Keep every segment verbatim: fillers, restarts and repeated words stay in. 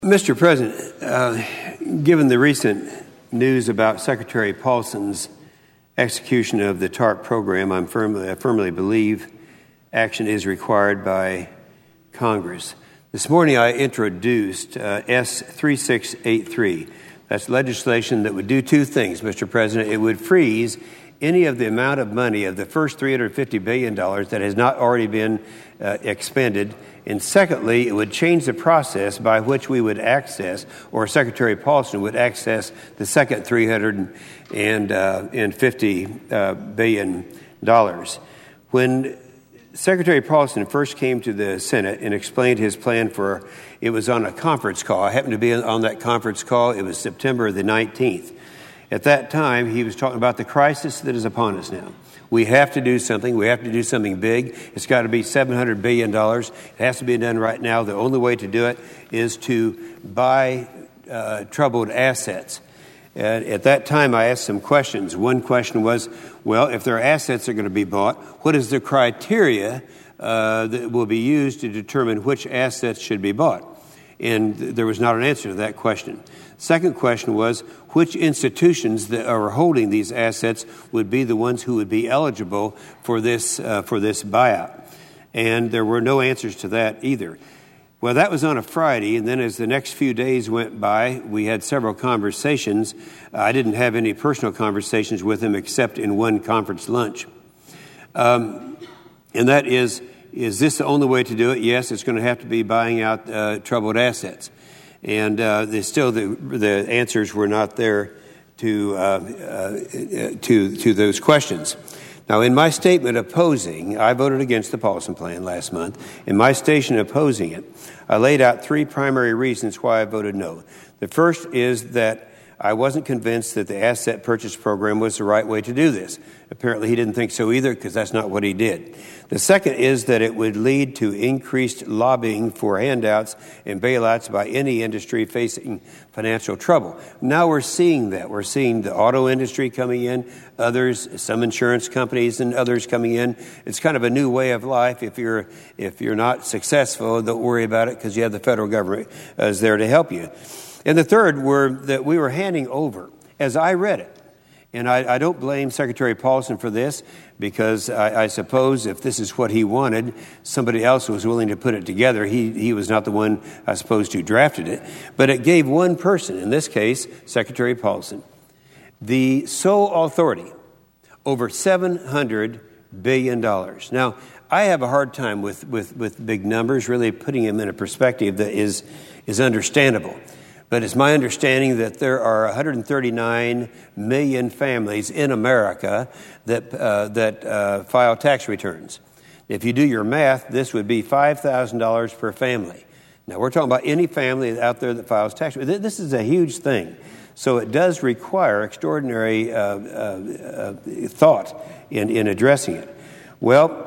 Mister President, uh, given the recent news about Secretary Paulson's execution of the TARP program, I'm firmly, I firmly believe action is required by Congress. This morning I introduced uh, S three six eight three. That's legislation that would do two things, Mister President. It would freeze any of the amount of money of the first three hundred fifty billion dollars that has not already been uh, expended. And secondly, it would change the process by which we would access, or Secretary Paulson would access, the second three hundred fifty billion dollars. When Secretary Paulson first came to the Senate and explained his plan for, it was on a conference call. I happened to be on that conference call. It was September the nineteenth. At that time, he was talking about the crisis that is upon us now. We have to do something. We have to do something big. It's got to be seven hundred billion dollars. It has to be done right now. The only way to do it is to buy uh, troubled assets. And at that time, I asked some questions. One question was, well, if there are assets that are going to be bought, what is the criteria uh, that will be used to determine which assets should be bought? And there was not an answer to that question. Second question was, which institutions that are holding these assets would be the ones who would be eligible for this uh, for this buyout? And there were no answers to that either. Well, that was on a Friday, and then as the next few days went by, we had several conversations. I didn't have any personal conversations with him except in one conference lunch. Um, and that is, is this the only way to do it? Yes, it's going to have to be buying out uh, troubled assets. And uh, the, still the, the answers were not there to, uh, uh, to, to those questions. Now, in my statement opposing, I voted against the Paulson plan last month. In my statement opposing it, I laid out three primary reasons why I voted no. The first is that I wasn't convinced that the asset purchase program was the right way to do this. Apparently, he didn't think so either, because that's not what he did. The second is that it would lead to increased lobbying for handouts and bailouts by any industry facing financial trouble. Now we're seeing that. We're seeing the auto industry coming in, others, some insurance companies and others coming in. It's kind of a new way of life. If you're if you're not successful, don't worry about it, because you have the federal government uh, is there to help you. And the third were that we were handing over, as I read it. And I, I don't blame Secretary Paulson for this, because I, I suppose if this is what he wanted, somebody else was willing to put it together. He, he was not the one, I suppose, who drafted it. But it gave one person, in this case, Secretary Paulson, the sole authority over seven hundred billion dollars. Now, I have a hard time with, with, with big numbers, really putting them in a perspective that is, is understandable. But it's my understanding that there are one hundred thirty-nine million families in America that uh, that uh, file tax returns. If you do your math, this would be five thousand dollars per family. Now, we're talking about any family out there that files tax returns. This is a huge thing. So it does require extraordinary uh, uh, uh, thought in, in addressing it. Well,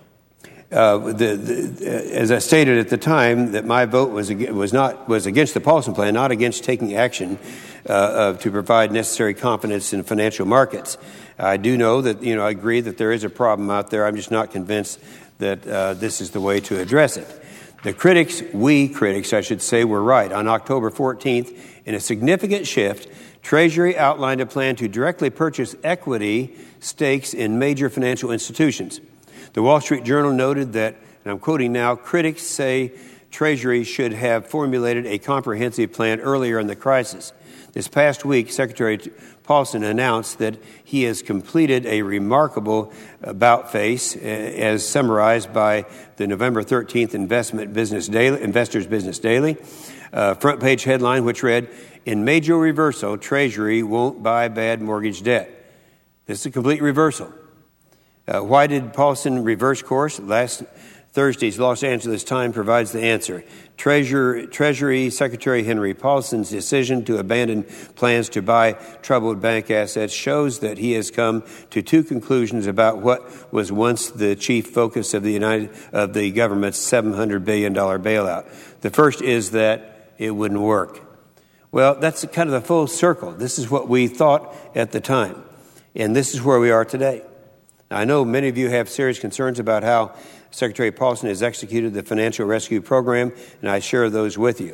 Uh, the, the, as I stated at the time, that my vote was was not was against the Paulson plan, not against taking action uh, uh, to provide necessary confidence in financial markets. I do know that, you know, I agree that there is a problem out there. I'm just not convinced that uh, this is the way to address it. The critics, we critics, I should say, were right. On October fourteenth, in a significant shift, Treasury outlined a plan to directly purchase equity stakes in major financial institutions. The Wall Street Journal noted that, and I'm quoting now, critics say Treasury should have formulated a comprehensive plan earlier in the crisis. This past week, Secretary Paulson announced that he has completed a remarkable about face, as summarized by the November thirteenth Investment Business Daily, Investors Business Daily, uh, front page headline, which read, "In major reversal, Treasury won't buy bad mortgage debt." This is a complete reversal. Uh, why did Paulson reverse course? Last Thursday's Los Angeles Times provides the answer. Treasury, Treasury Secretary Henry Paulson's decision to abandon plans to buy troubled bank assets shows that he has come to two conclusions about what was once the chief focus of the United of the government's seven hundred billion dollars bailout. The first is that it wouldn't work. Well, that's kind of the full circle. This is what we thought at the time, and this is where we are today. I know many of you have serious concerns about how Secretary Paulson has executed the financial rescue program, and I share those with you.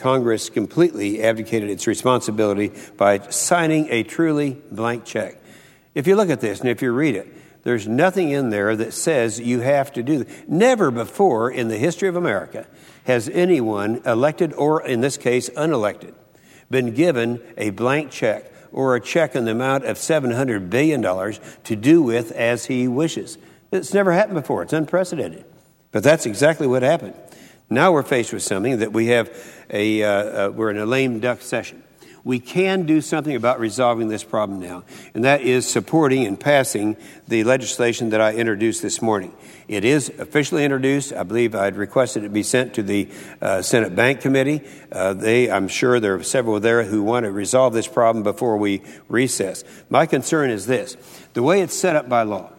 Congress completely abdicated its responsibility by signing a truly blank check. If you look at this and if you read it, there's nothing in there that says you have to do that. Never before in the history of America has anyone, elected or in this case unelected, been given a blank check or a check in the amount of seven hundred billion dollars to do with as he wishes. It's never happened before. It's unprecedented. But that's exactly what happened. Now we're faced with something that we have a, uh, uh, we're in a lame duck session. We can do something about resolving this problem now, and that is supporting and passing the legislation that I introduced this morning. It is officially introduced. I believe I'd requested it be sent to the uh, Senate Bank Committee. Uh, they, I'm sure there are several there who want to resolve this problem before we recess. My concern is this. The way it's set up by law,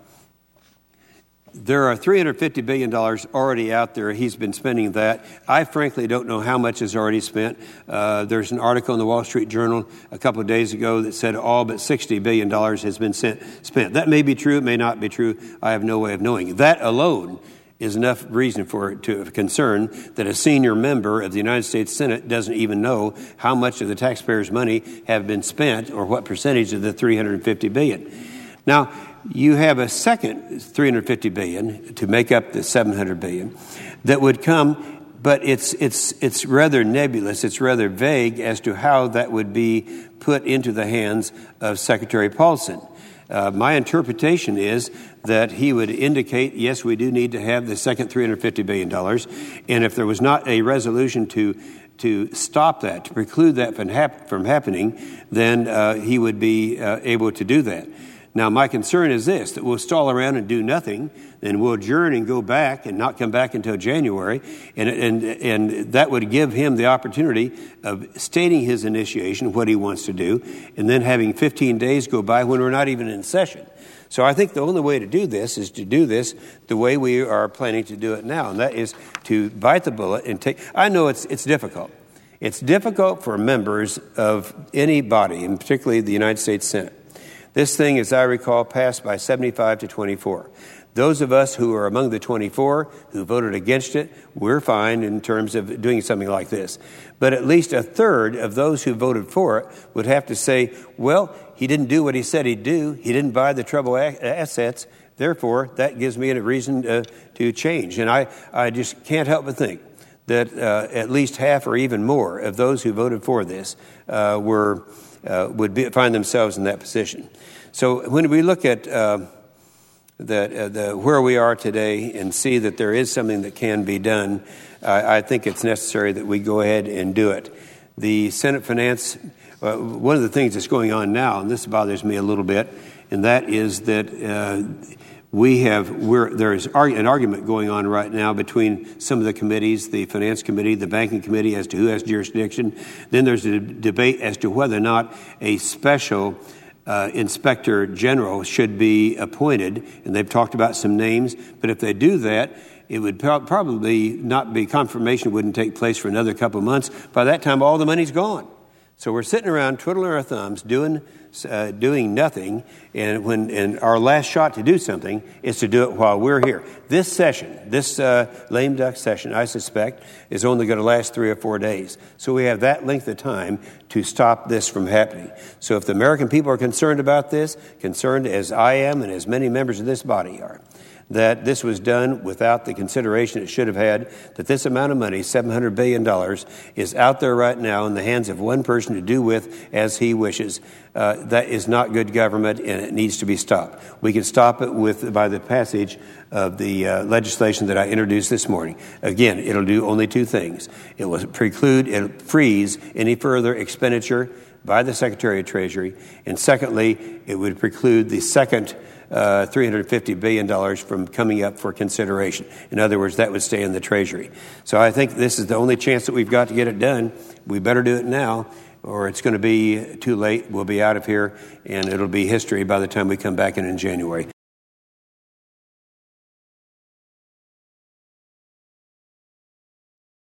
there are three hundred fifty billion dollars already out there. He's been spending that. I frankly don't know how much is already spent. Uh, there's an article in the Wall Street Journal a couple of days ago that said all but sixty billion dollars has been sent, spent. That may be true. It may not be true. I have no way of knowing. That alone is enough reason for it to have concern that a senior member of the United States Senate doesn't even know how much of the taxpayers' money have been spent or what percentage of the three hundred fifty billion dollars. Now, you have a second three hundred fifty billion dollars to make up the seven hundred billion dollars that would come, but it's it's it's rather nebulous. It's rather vague as to how that would be put into the hands of Secretary Paulson. Uh, my interpretation is that he would indicate, yes, we do need to have the second three hundred fifty billion dollars, and if there was not a resolution to to stop that, to preclude that from, hap- from happening, then uh, he would be uh, able to do that. Now, my concern is this, that we'll stall around and do nothing, then we'll adjourn and go back and not come back until January, and, and, and that would give him the opportunity of stating his initiation, what he wants to do, and then having fifteen days go by when we're not even in session. So I think the only way to do this is to do this the way we are planning to do it now, and that is to bite the bullet and take... I know it's it's difficult. It's difficult for members of any body, and particularly the United States Senate. This thing, as I recall, passed by seventy-five to twenty-four. Those of us who are among the twenty-four who voted against it, we're fine in terms of doing something like this. But at least a third of those who voted for it would have to say, well, he didn't do what he said he'd do. He didn't buy the trouble assets. Therefore, that gives me a reason uh, to change. And I, I just can't help but think that uh, at least half or even more of those who voted for this uh, were uh, would be, find themselves in that position. So when we look at uh, the, uh, the where we are today and see that there is something that can be done, uh, I think it's necessary that we go ahead and do it. The Senate Finance, uh, one of the things that's going on now, and this bothers me a little bit, and that is that uh, we have we're, there is an argument going on right now between some of the committees, the Finance Committee, the Banking Committee, as to who has jurisdiction. Then there's a debate as to whether or not a special Uh, inspector general should be appointed, and they've talked about some names. But if they do that, it would pro- probably not be confirmation wouldn't take place for another couple of months. By that time, all the money's gone. So we're sitting around twiddling our thumbs, doing uh, doing nothing. And when and our last shot to do something is to do it while we're here. This session, this uh, lame duck session, I suspect, is only going to last three or four days. So we have that length of time to stop this from happening. So if the American people are concerned about this, concerned as I am and as many members of this body are, that this was done without the consideration it should have had, that this amount of money, seven hundred billion dollars, is out there right now in the hands of one person to do with as he wishes. Uh, that is not good government, and it needs to be stopped. We can stop it with by the passage of the uh, legislation that I introduced this morning. Again, it'll do only two things. It will preclude and freeze any further expenditure by the Secretary of Treasury, and secondly, it would preclude the second Uh, three hundred fifty billion dollars from coming up for consideration. In other words, that would stay in the Treasury. So I think this is the only chance that we've got to get it done. We better do it now, or it's going to be too late. We'll be out of here, and it'll be history by the time we come back in in January.